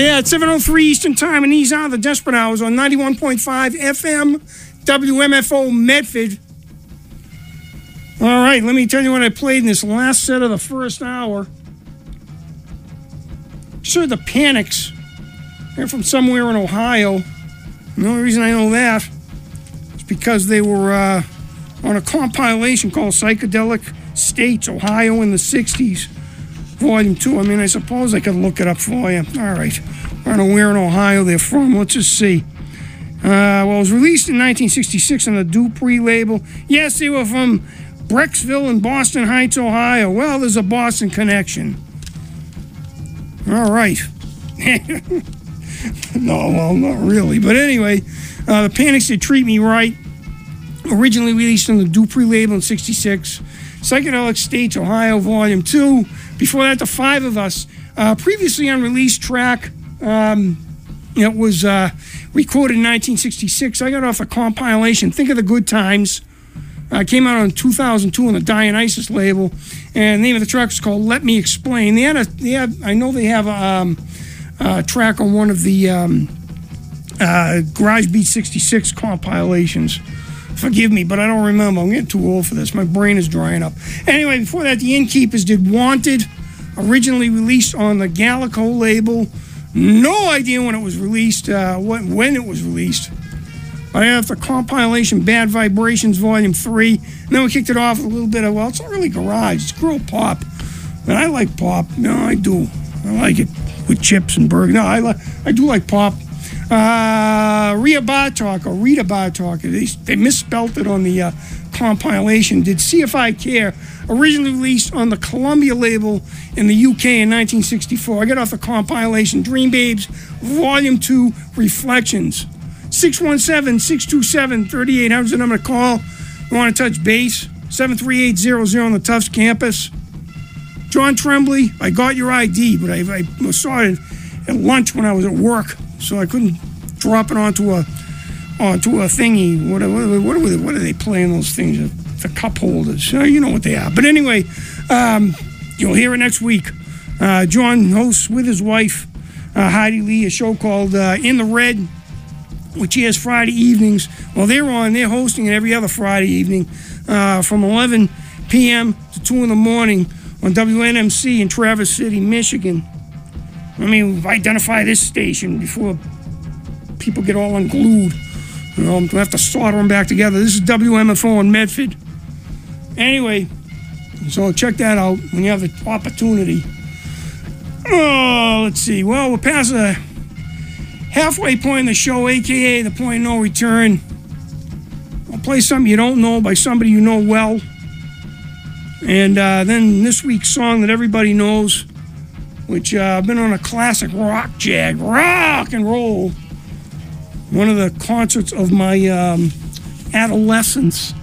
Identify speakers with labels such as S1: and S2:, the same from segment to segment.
S1: yeah, it's 7:03 Eastern Time, and these are the Desperate Hours on 91.5 FM, WMFO Medford. All right, let me tell you what I played in this last set of the first hour. Sure, the Panics. They're from somewhere in Ohio. And the only reason I know that is because they were on a compilation called Psychedelic States, Ohio in the 60s, Volume 2. I mean, I suppose I could look it up for you. All right. I don't know where in Ohio they're from. Let's just see. Well, it was released in 1966 on the Dupree label. Yes, they were from Brecksville in Boston Heights, Ohio. Well, there's a Boston connection. All right. No, well, not really. But anyway, the Panics That Treat Me Right, originally released on the Dupree label in 66. Psychedelic States, Ohio, Volume 2. Before that, The Five of Us. Previously unreleased track. It was recorded in 1966. I got off a compilation, Think of the Good Times. Came out in 2002 on the Dionysus label. And the name of the track was called Let Me Explain. I know they have a track on one of the Garage Beat 66 compilations. Forgive me, but I don't remember. I'm getting too old for this. My brain is drying up. Anyway, before that, the Innkeepers did Wanted, originally released on the Gallico label. No idea when it was released, when it was released. But I have the compilation Bad Vibrations Volume 3. And then we kicked it off with a little bit of, well, it's not really garage, it's girl pop. But I like pop. No, I do. I like it with chips and burgers. No, I do like pop. Rita Bartok, they misspelled it on the compilation. Did See If I Care, originally released on the Columbia label in the UK in 1964. I got off the compilation Dream Babes, Volume 2, Reflections. 617-627-3800 is the number to call. You want to touch base? 73800 on the Tufts campus. John Tremblay, I got your ID, but I saw it at lunch when I was at work, so I couldn't drop it onto a thingy. What are they playing those things? The cup holders. You know what they are. But anyway, you'll hear it next week. John hosts with his wife, Heidi Lee, a show called In the Red, which he has Friday evenings. Well, they're hosting it every other Friday evening from 11 p.m. to 2 in the morning on WNMC in Traverse City, Michigan. I mean, identify this station before people get all unglued. You know, I'm going to have to solder them back together. This is WMFO in Medford. Anyway, so check that out when you have the opportunity. Oh, let's see. Well, we're past the halfway point in the show, a.k.a. the point of no return. I'll play something you don't know by somebody you know well. And then this week's song that everybody knows, which I've been on a classic rock and roll. One of the concerts of my adolescence.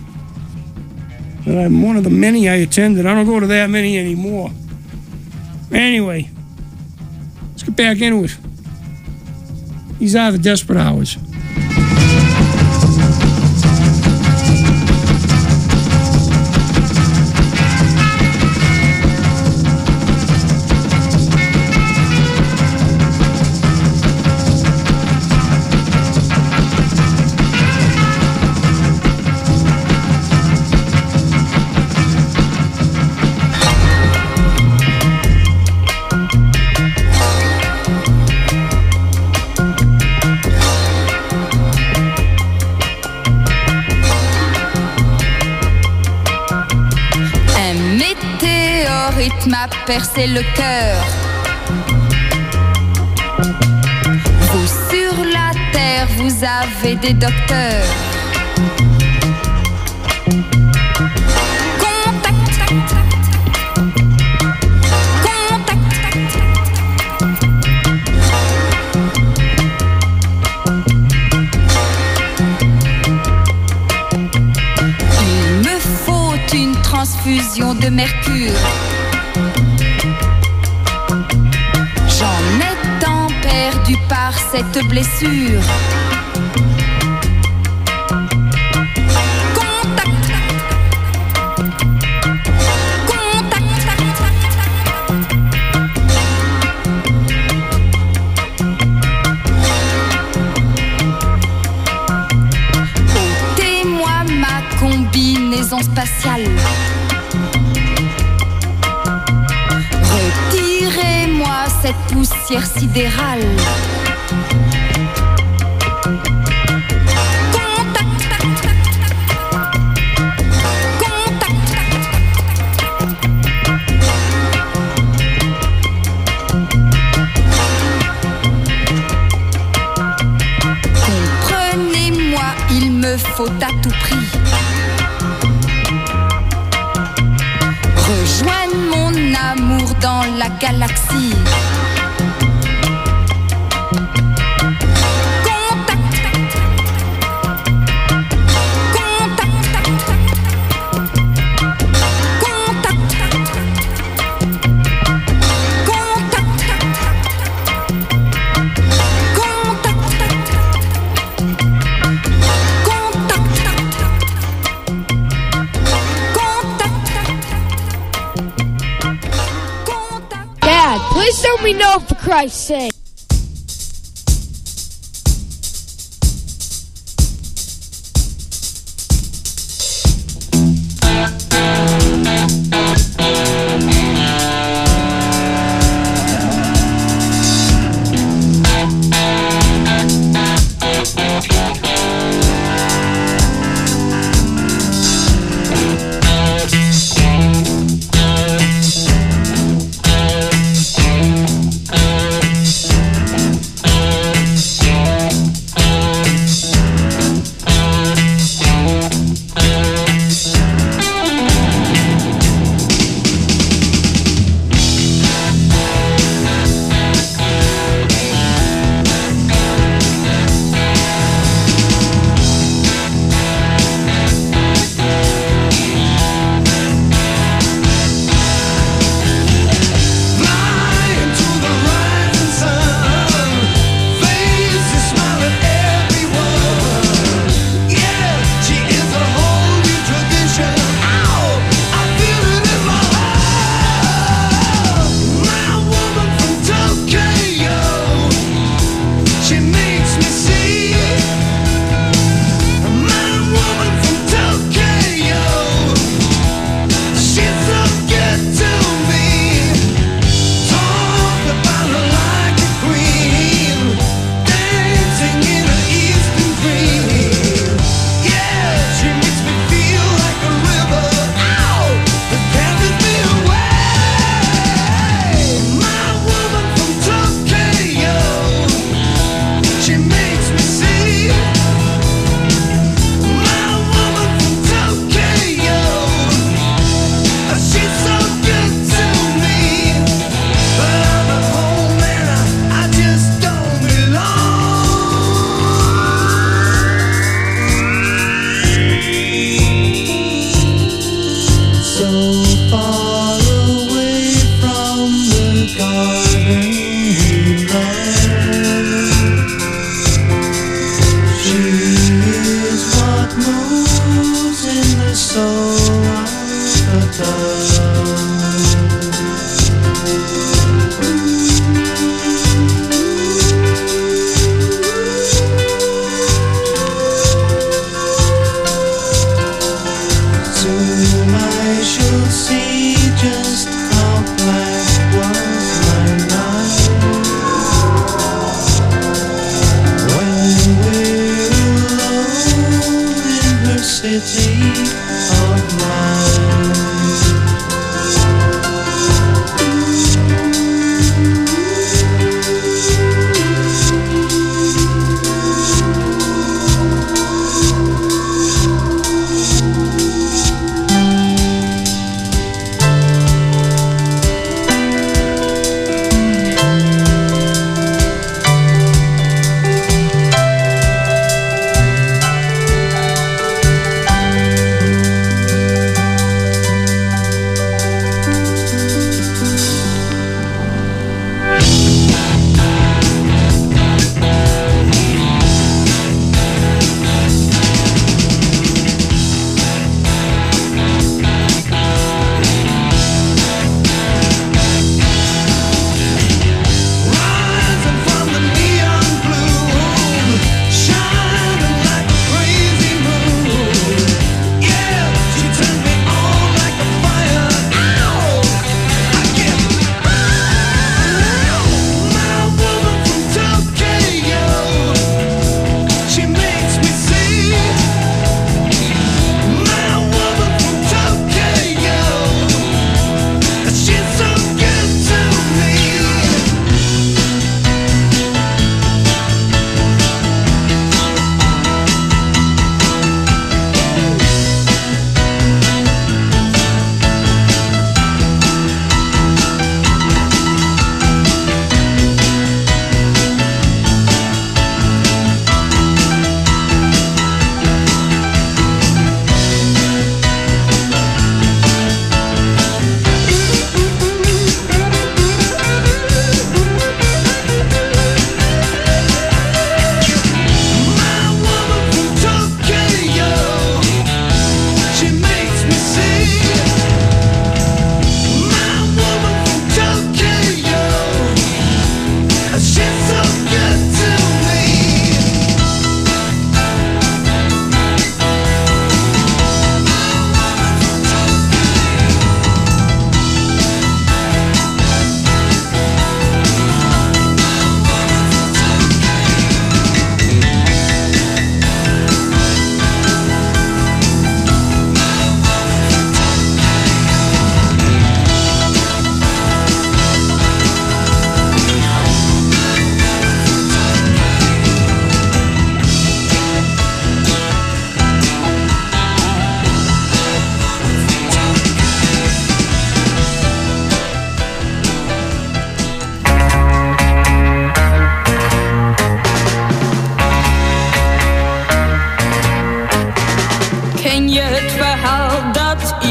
S1: That I'm one of the many I attended. I don't go to that many anymore. Anyway, let's get back into it. These are the Desperate Hours.
S2: M'a percé le cœur. Vous sur la terre, vous avez des docteurs. Il me faut une transfusion de mercure. J'en ai tant perdu par cette blessure. Contact. Contact. poussière sidérale. Comprenez-moi, il me faut à tout prix rejoindre mon amour dans la galaxie.
S3: Please let me know for Christ's sake.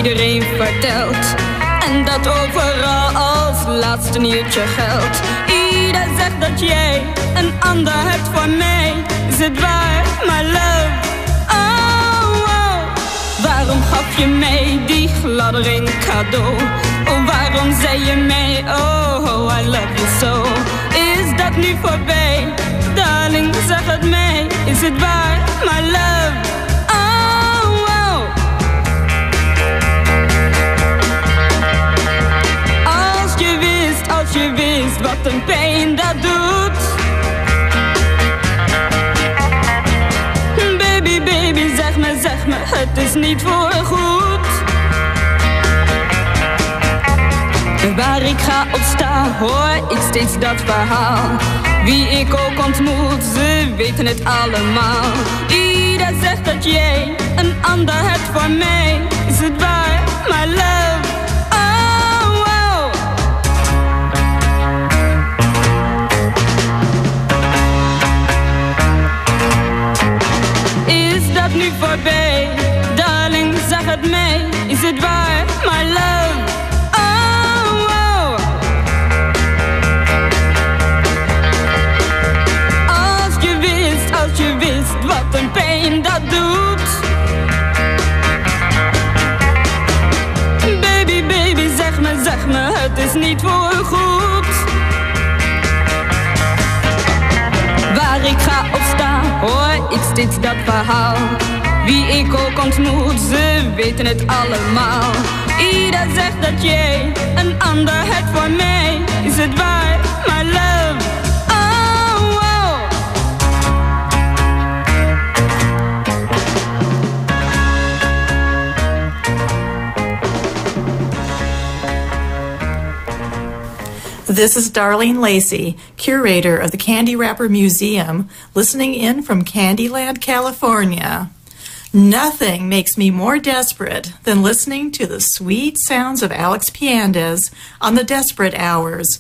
S4: iedereen vertelt. En dat overal als laatste nieuwtje geldt. Ieder zegt dat jij een ander hebt voor mij. Is het waar, my love? Oh, oh. Waarom gaf je mij die gladdering cadeau? Oh, waarom zei je mij, oh, I love you so? Is dat nu voorbij? Darling, zeg het mij. Is het waar, my love? Oh, oh. Als je wist wat een pijn dat doet. Baby, baby, zeg me, het is niet voorgoed. Waar ik ga of sta, hoor ik steeds dat verhaal. Wie ik ook ontmoet, ze weten het allemaal. Ieder zegt dat jij een ander hebt voor mij. Is het waar, my love? Oh, oh. Is dat nu voorbij? Darling, zeg het mij. Is het waar, my love? Als je wist wat een pijn dat doet. Baby, baby, zeg me, het is niet voorgoed. Waar ik ga of sta, hoor ik steeds dat verhaal. Wie ik ook ontmoet, ze weten het allemaal. Ieder zegt dat jij een ander hebt voor mij. Is het waar, my love?
S5: This is Darlene Lacey, curator of the Candy Wrapper Museum, listening in from Candyland, California. Nothing makes me more desperate than listening to the sweet sounds of Alex Piandez on the Desperate Hours,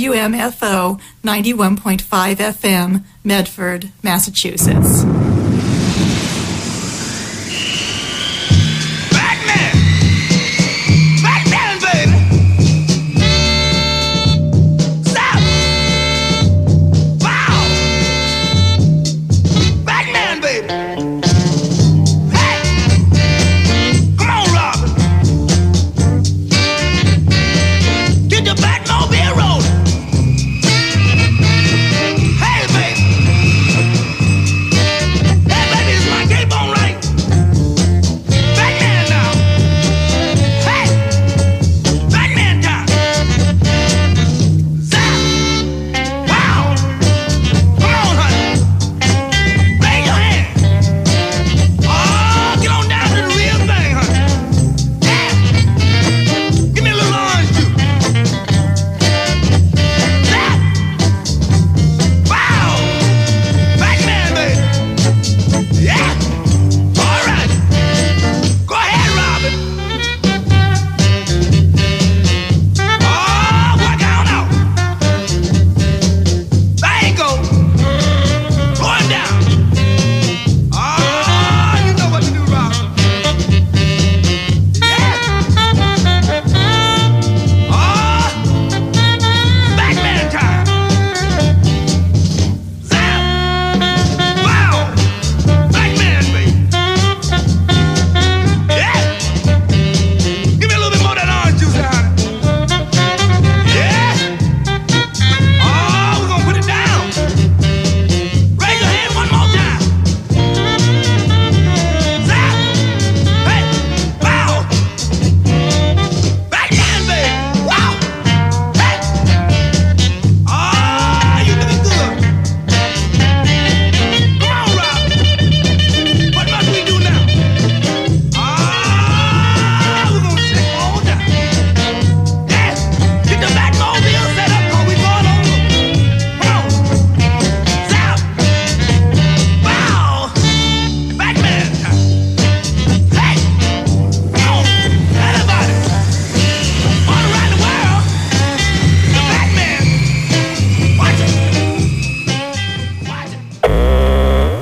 S5: WMFO 91.5 FM, Medford, Massachusetts.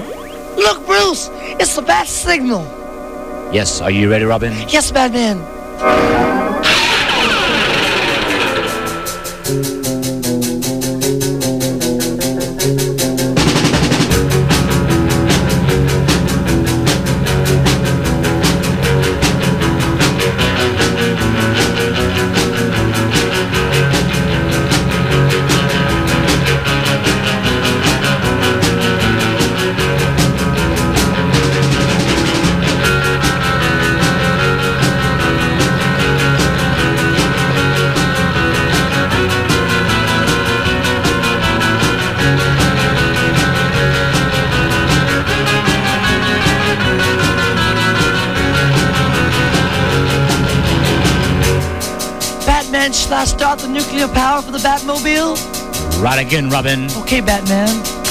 S6: It's the bat signal.
S7: Yes, are you ready, Robin?
S6: Yes, Batman. Shall I start the nuclear power for the Batmobile?
S7: Right again, Robin.
S6: Okay, Batman.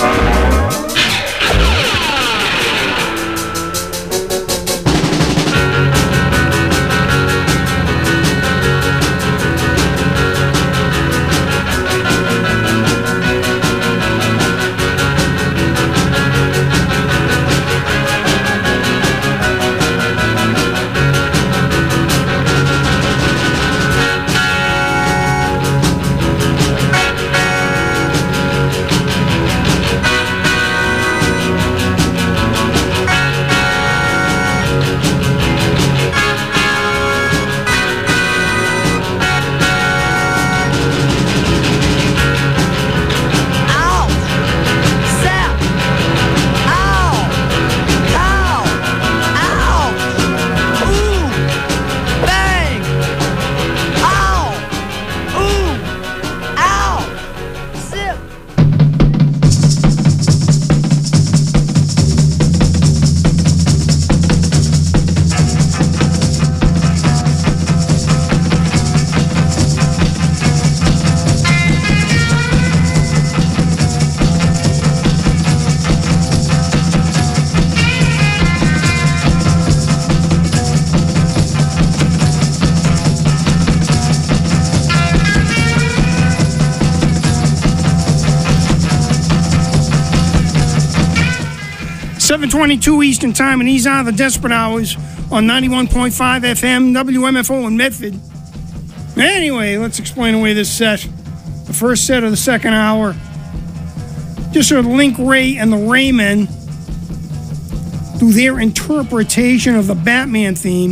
S1: .22 Eastern Time, and these are the Desperate Hours on 91.5 FM, WMFO in Medford. Anyway, let's explain away this set. The first set of the second hour. Just heard Link Wray and the Raymen do their interpretation of the Batman theme.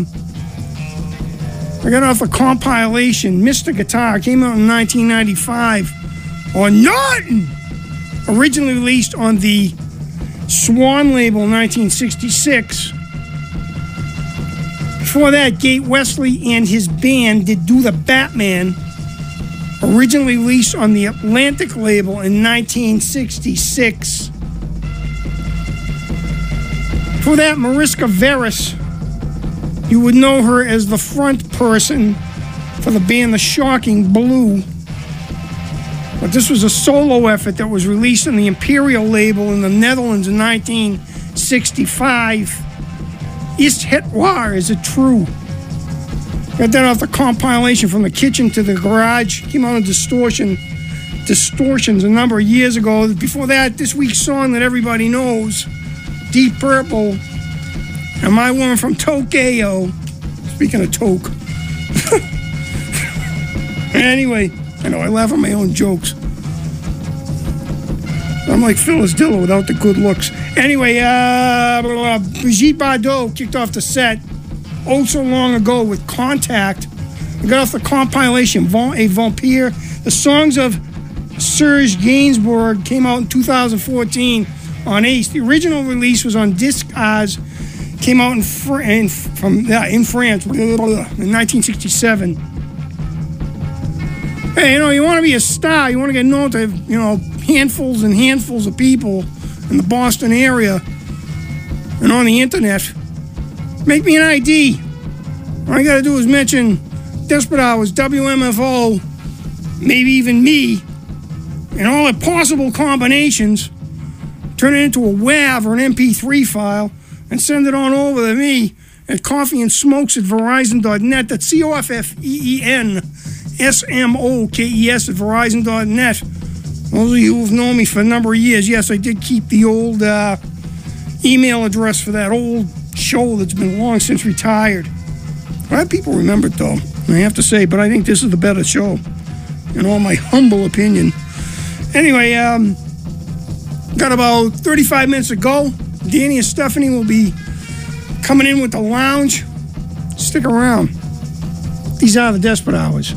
S1: I got off a compilation, Mr. Guitar, came out in 1995 on Norton. Originally released on the Swan label in 1966. Before that, Gate Wesley and his band did Do the Batman, originally released on the Atlantic label in 1966. Before that, Mariska Veras, you would know her as the front person for the band The Shocking Blue. But this was a solo effort that was released on the Imperial label in the Netherlands in 1965. Is het waar? Is it true? Got that off the compilation From the Kitchen to the Garage. Came out on Distortions a number of years ago. Before that, this week's song that everybody knows, Deep Purple, and My Woman from Tokyo. Speaking of Toke. Anyway, I know I laugh at my own jokes. I'm like Phyllis Diller without the good looks. Anyway, Brigitte Bardot kicked off the set oh so long ago with Contact. I got off the compilation A Vampire. The songs of Serge Gainsbourg came out in 2014 on Ace. The original release was on Discars. Came out in France in 1967. Hey, you want to be a star. You want to get known to, handfuls and handfuls of people in the Boston area and on the internet. Make me an ID. All you got to do is mention Desperate Hours, WMFO, maybe even me, and all the possible combinations. Turn it into a WAV or an MP3 file and send it on over to me at coffeeandsmokes@verizon.net. That's COFFEENSMOKES at verizon.net. Those of you who've known me for a number of years, yes, I did keep the old email address for that old show that's been long since retired. A lot of people remember it, though, I have to say, but I think this is the better show, in all my humble opinion. Anyway, got about 35 minutes to go. Danny and Stephanie will be coming in with the lounge. Stick around. These are the Desperate Hours.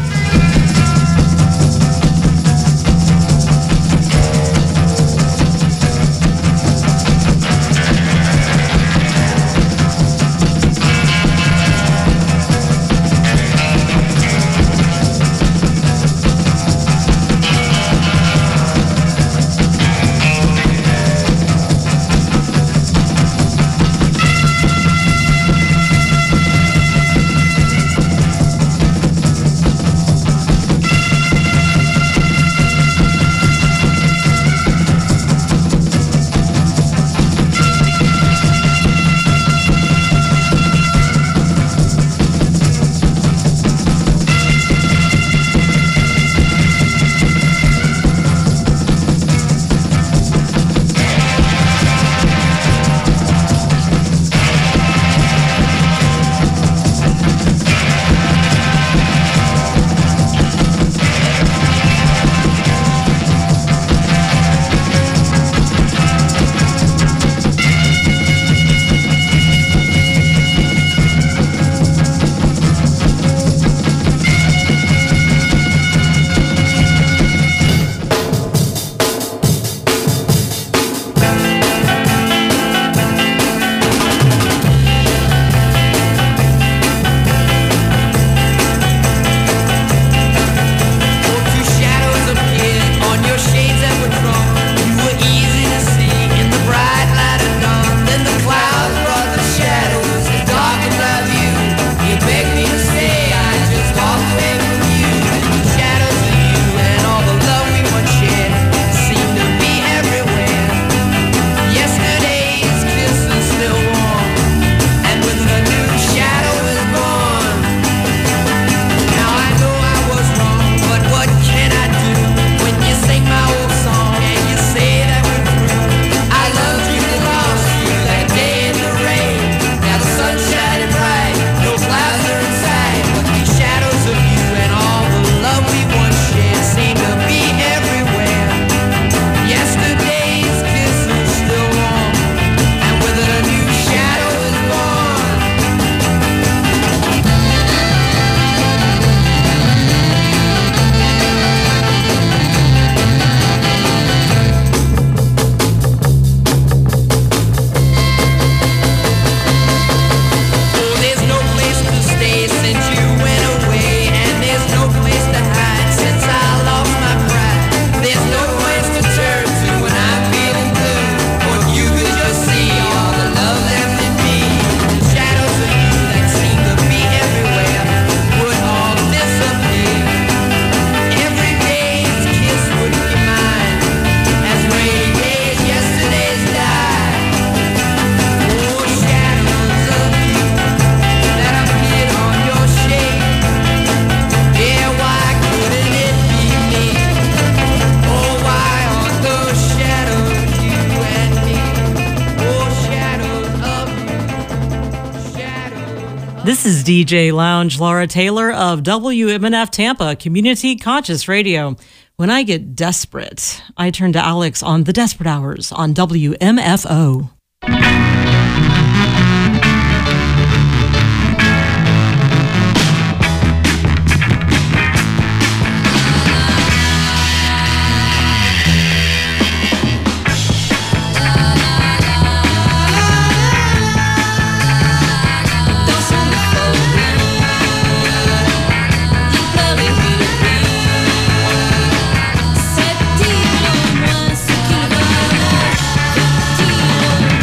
S8: This is DJ Lounge, Laura Taylor of WMNF Tampa, Community Conscious Radio. When I get desperate, I turn to Alex on The Desperate Hours on WMFO.
S2: Dis-moi ce qu'il va,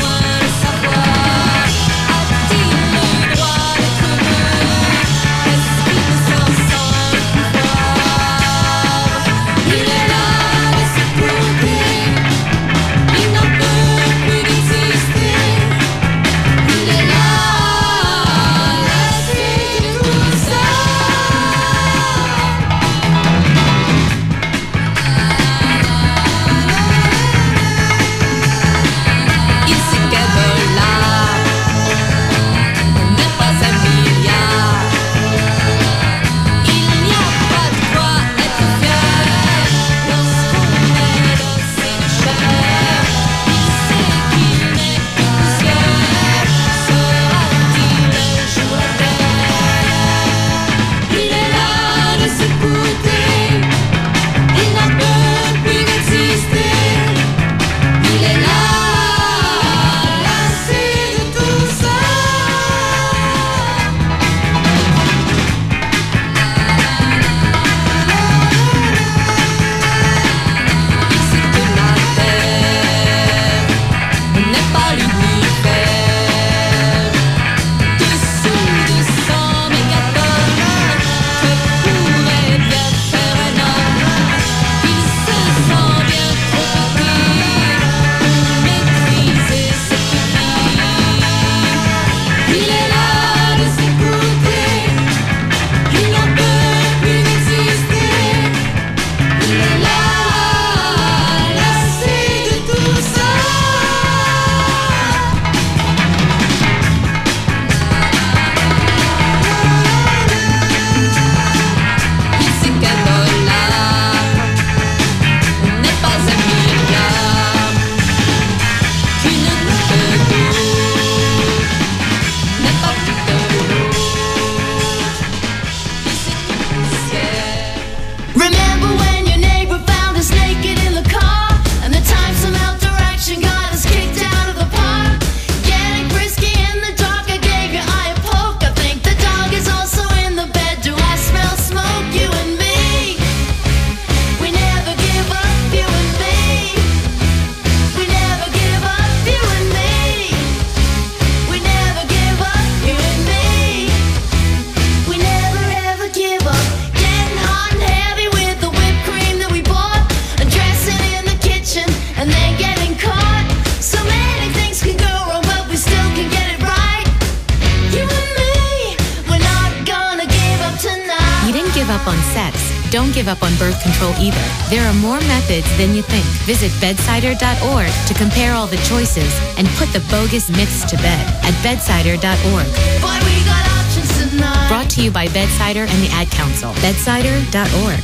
S9: don't give up on birth control either. There are more methods than you think. Visit bedsider.org to compare all the choices and put the bogus myths to bed at bedsider.org.
S10: Boy, we got options tonight.
S9: Brought to you by Bedsider and the Ad Council. Bedsider.org.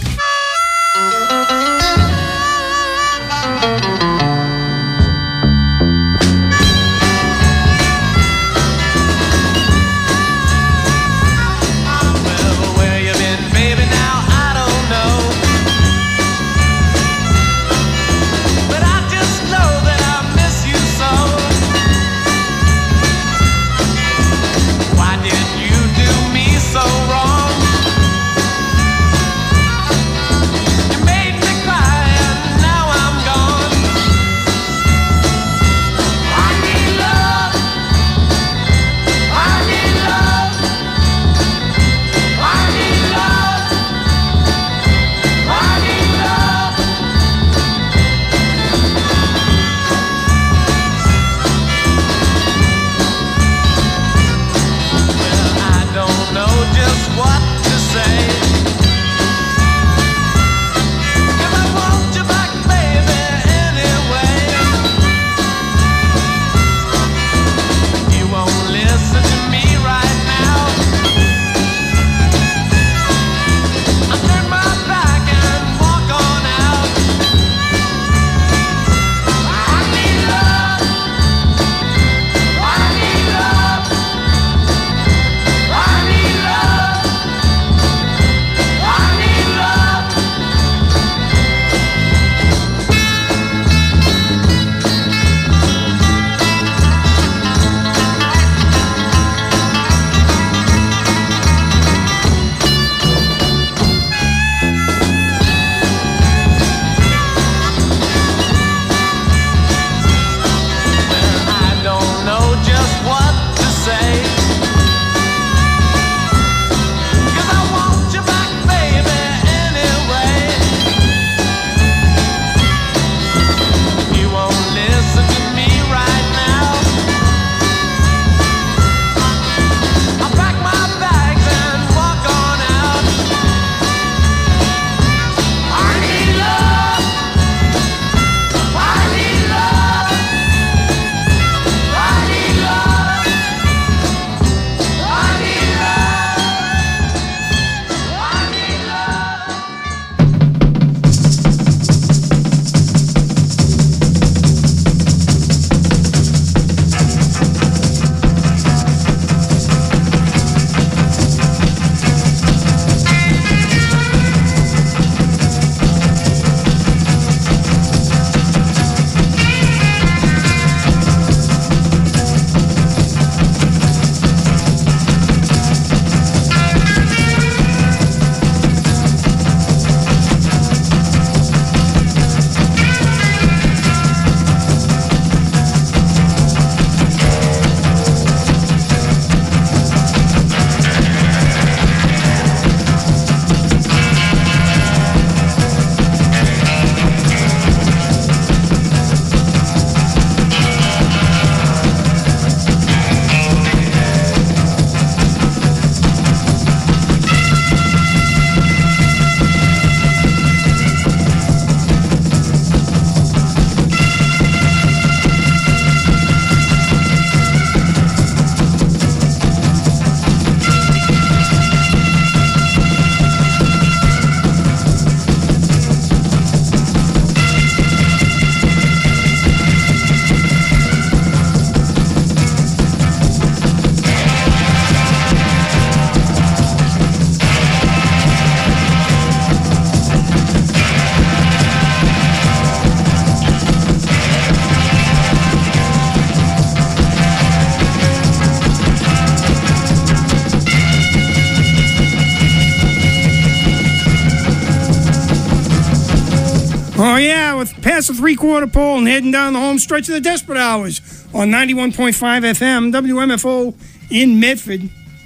S1: Oh, yeah, with past the three-quarter pole and heading down the home stretch of the Desperate Hours on 91.5 FM, WMFO in Medford.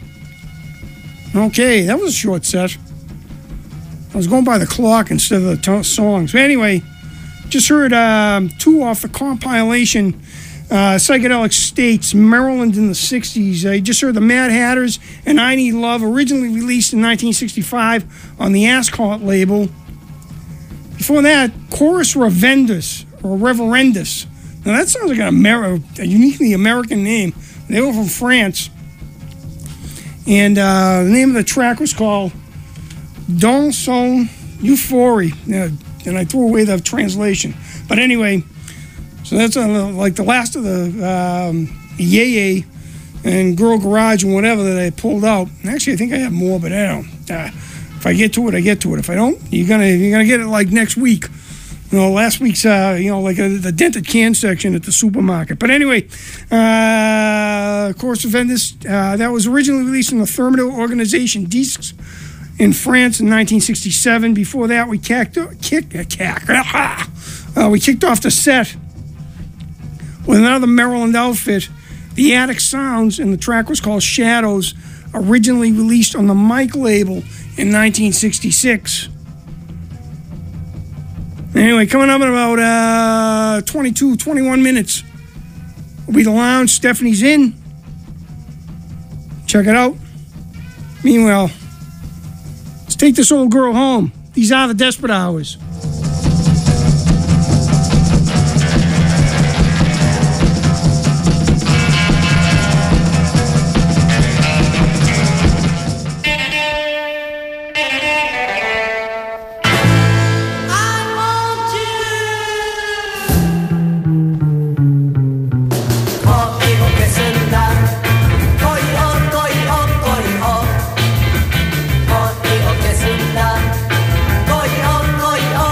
S1: Okay, that was a short set. I was going by the clock instead of the songs. But anyway, just heard two off the compilation Psychedelic States, Maryland in the 60s. I just heard the Mad Hatters and I Need Love, originally released in 1965 on the Ascot label. Before that, Chorus Reverendus, or Reverendus. Now that sounds like a uniquely American name. They were from France. And the name of the track was called Dans son Euphorie. And I threw away the translation. But anyway, so that's like the last of the Yay and Girl Garage and whatever that I pulled out. And actually, I think I have more, but I don't. If I get to it, I get to it. If I don't, you're gonna get it like next week. Last week's, the dented can section at the supermarket. But anyway, Chorus Reverendus, that was originally released on the Thermidor Organization discs in France in 1967. Before that, we kicked off the set with another Maryland outfit, the Attic Sounds, and the track was called Shadows, originally released on the Mike label in 1966. Anyway, coming up in about 21 minutes will be the lounge. Stephanie's in. Check it out. Meanwhile, let's take this old girl home. These are the Desperate Hours.
S10: Oi,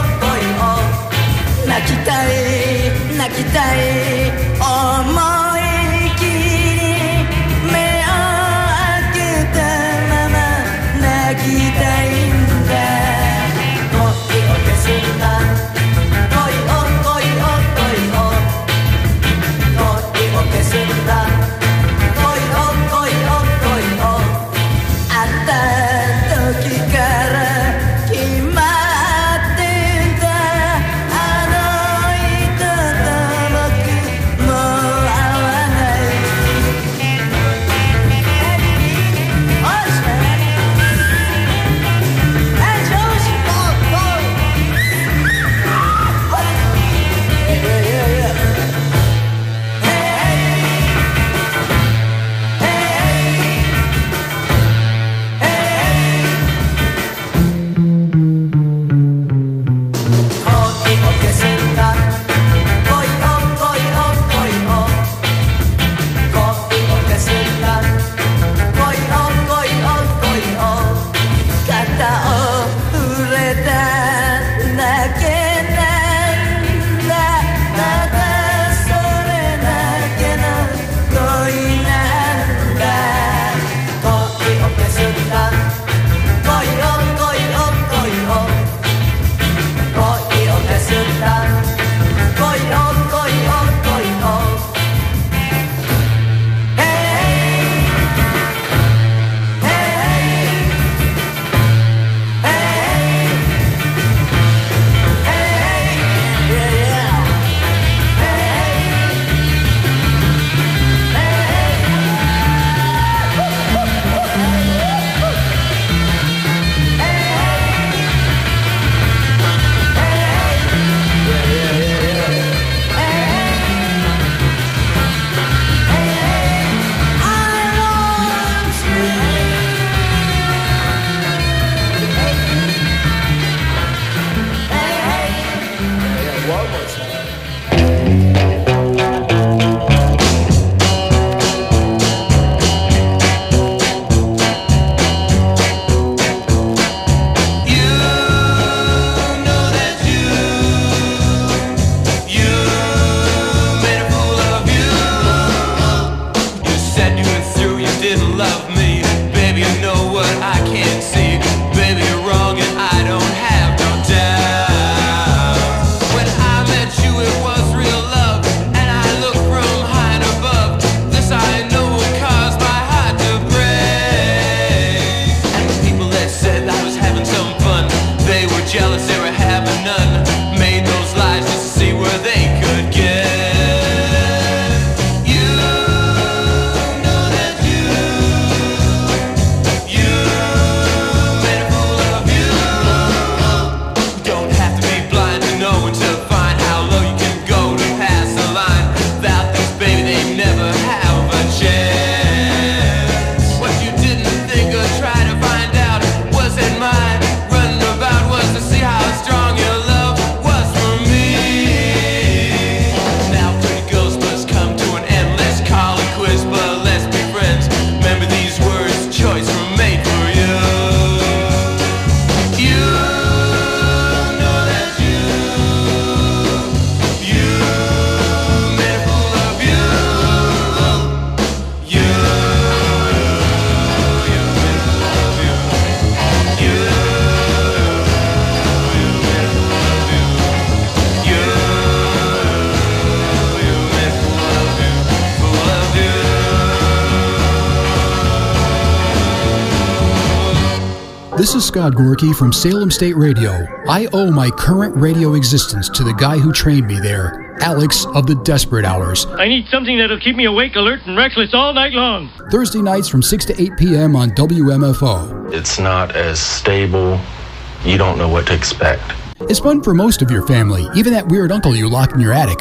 S11: This is Scott Gorky from Salem State Radio. I owe my current radio existence to the guy who trained me there, Alex of the Desperate Hours.
S12: I need something that'll keep me awake, alert, and restless all night long.
S11: Thursday nights from 6 to 8 p.m. on WMFO.
S13: It's not as stable. You don't know what to expect.
S11: It's fun for most of your family, even that weird uncle you locked in your attic.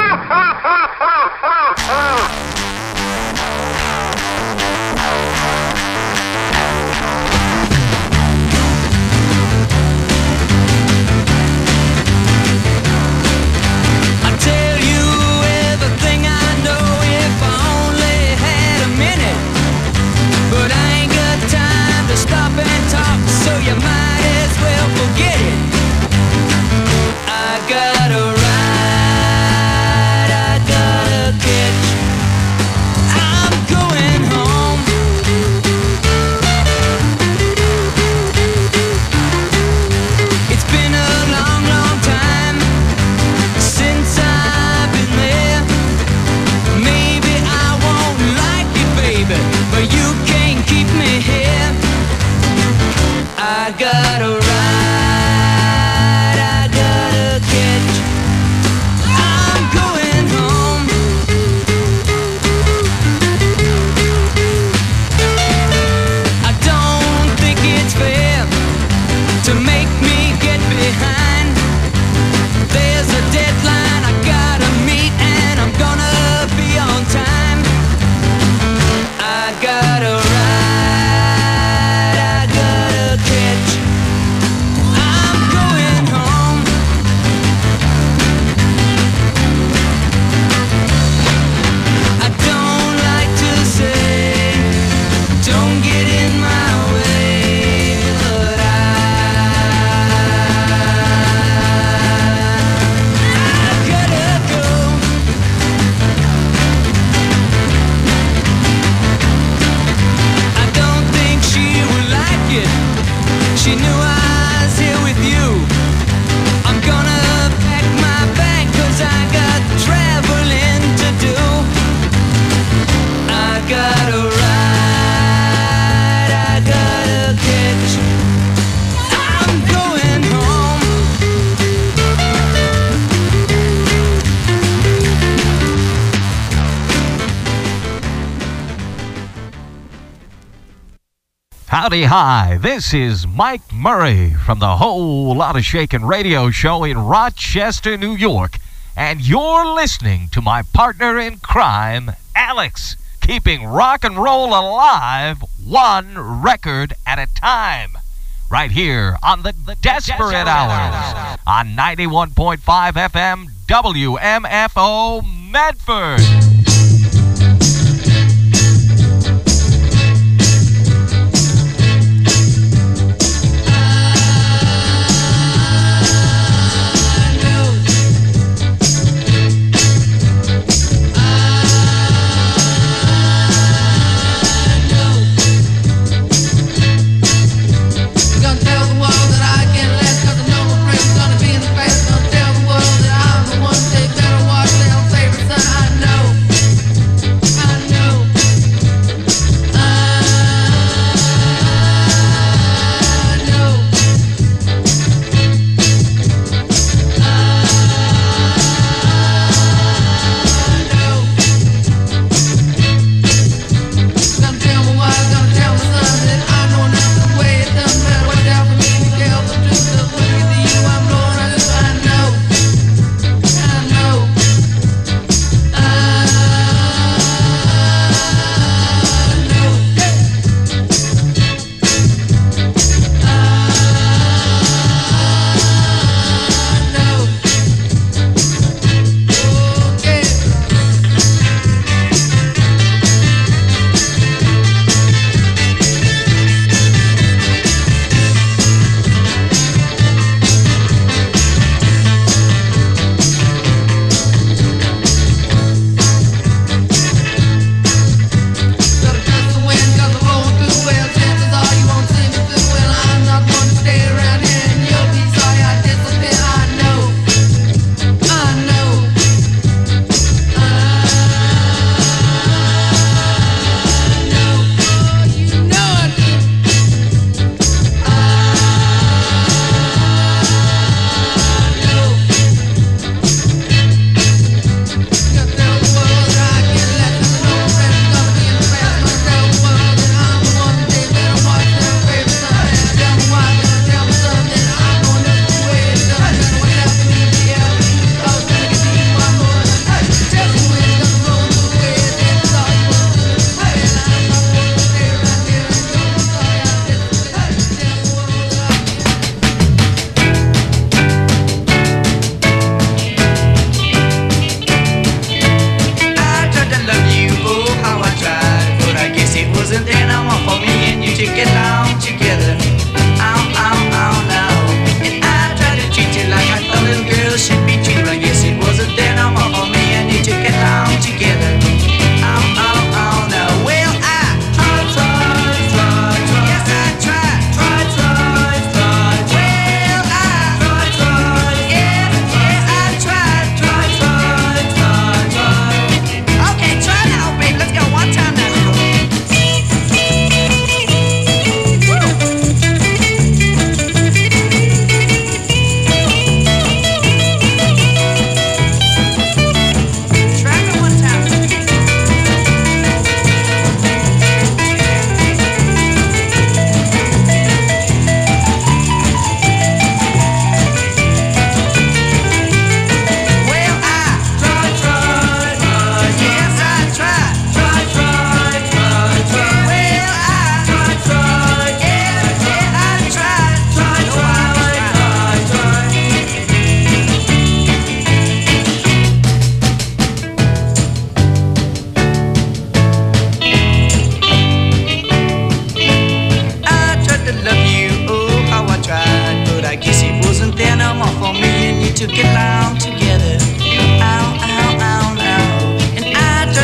S14: Howdy hi, this is Mike Murray from the Whole Lotta Shakin' radio show in Rochester, New York, and you're listening to my partner in crime, Alex, keeping rock and roll alive one record at a time, right here on the Desperate Hours on 91.5 FM WMFO Medford.
S10: Gonna tell the world that I'm the one they better watch their favorite son. I know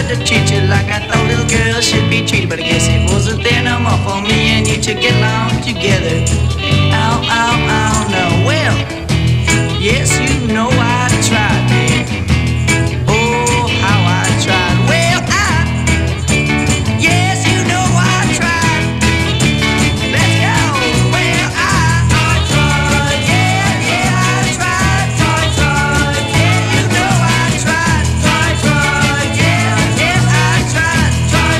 S15: to treat you like I thought little girls should be treated. But I guess it wasn't there no more for me and you to get along together. Ow, ow, ow, no. Well, yes, you know I tried, man. Oh, how I tried. Well, yes, you know I tried. Let's go. Well, I tried. Yeah, I tried. Yeah, you know I tried. Yeah, I tried.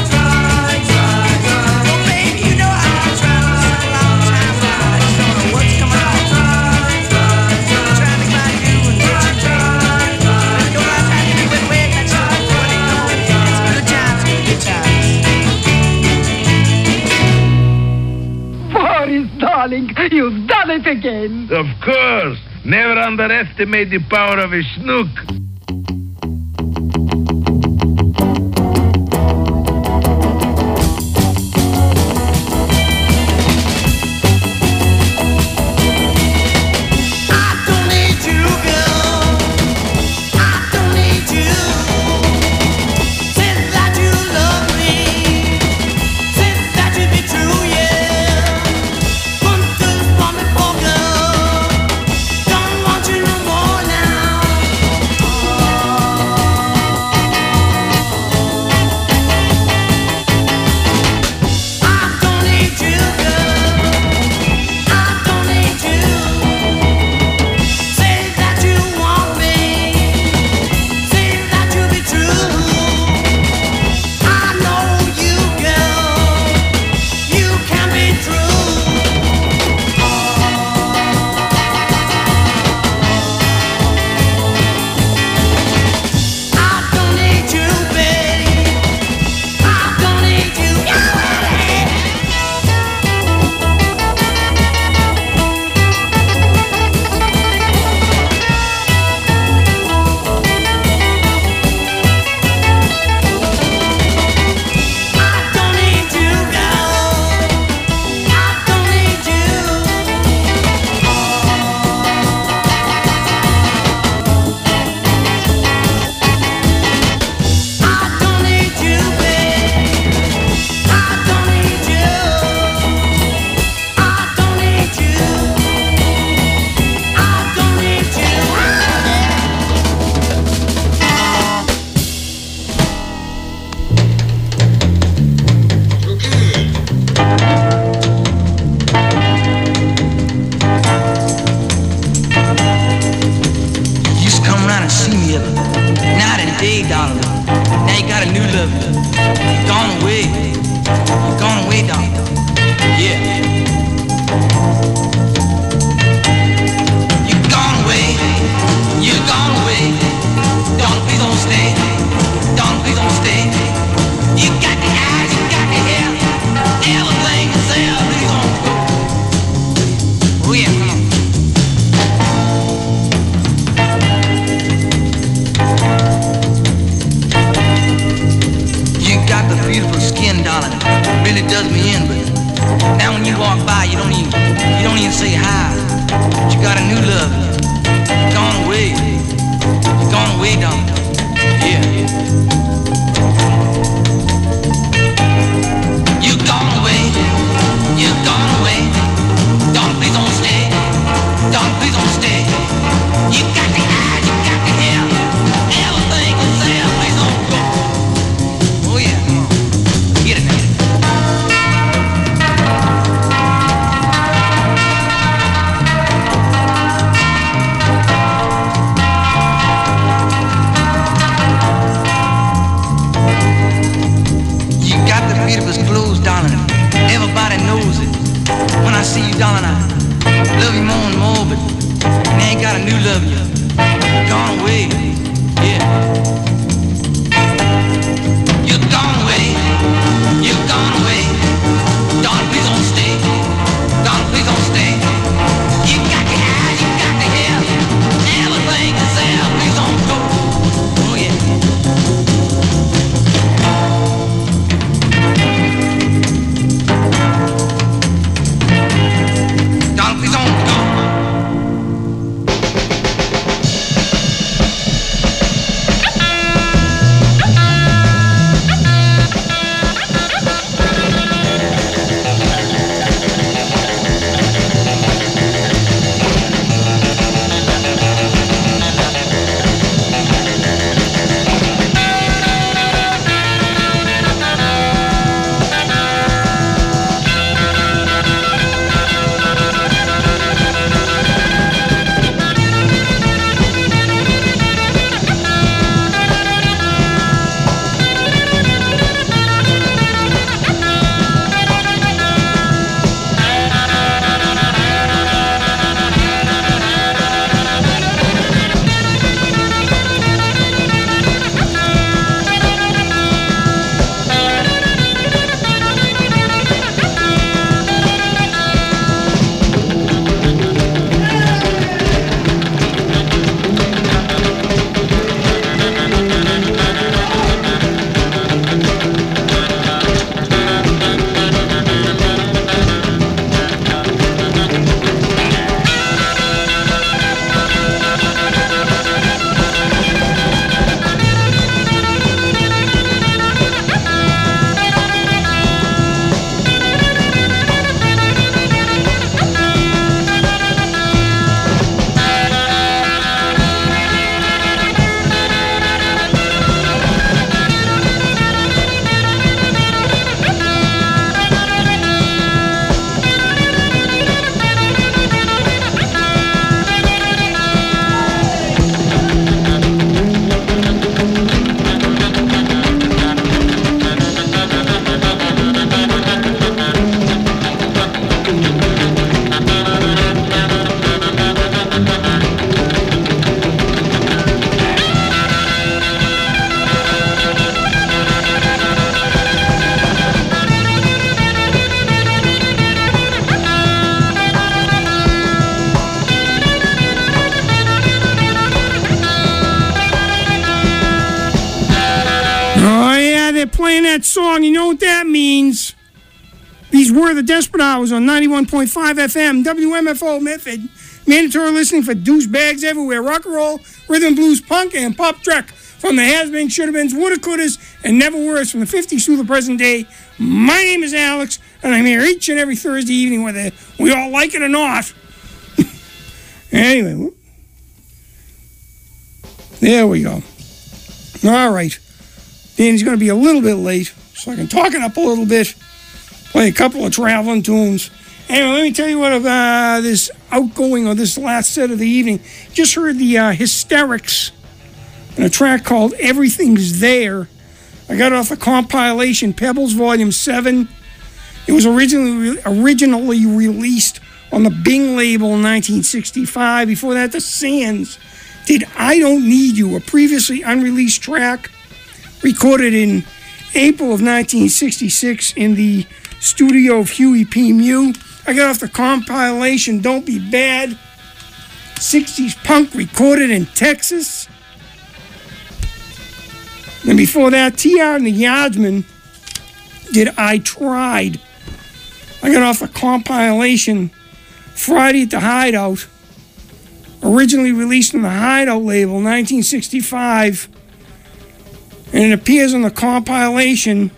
S15: Oh, baby, you know I tried for a long time, but I just don't know what's coming on. Trying to find you and get you back. Let's go out and do it way, that's all I want to know. It's good times, good times.
S16: Boris, darling, you've done it again.
S17: Of course. Never underestimate the power of a snook.
S1: playing that song. You know what that means. These were the Desperate Hours on 91.5 FM, WMFO Method. Mandatory listening for douchebags everywhere. Rock and roll, rhythm, blues, punk, and pop truck. From the has-beens, should-have-beens, woulda-couldas, and never-weres from the 50s through the present day. My name is Alex, and I'm here each and every Thursday evening, whether we all like it or not. Anyway, there we go. All right. Danny's going to be a little bit late, so I can talk it up a little bit, play a couple of traveling tunes. Anyway, let me tell you what of this outgoing, or this last set of the evening. Just heard the Hysterics and a track called Everything's There. I got it off the compilation Pebbles Volume 7. It was originally released on the Bing label in 1965. Before that, the Sands did I Don't Need You, a previously unreleased track recorded in April of 1966 in the studio of Huey P. Mew. I got off the compilation Don't Be Bad, 60s punk recorded in Texas. And before that, T.R. and the Yardsmen did I Tried. I got off the compilation Friday at the Hideout, originally released on the Hideout label, 1965. And it appears on the compilation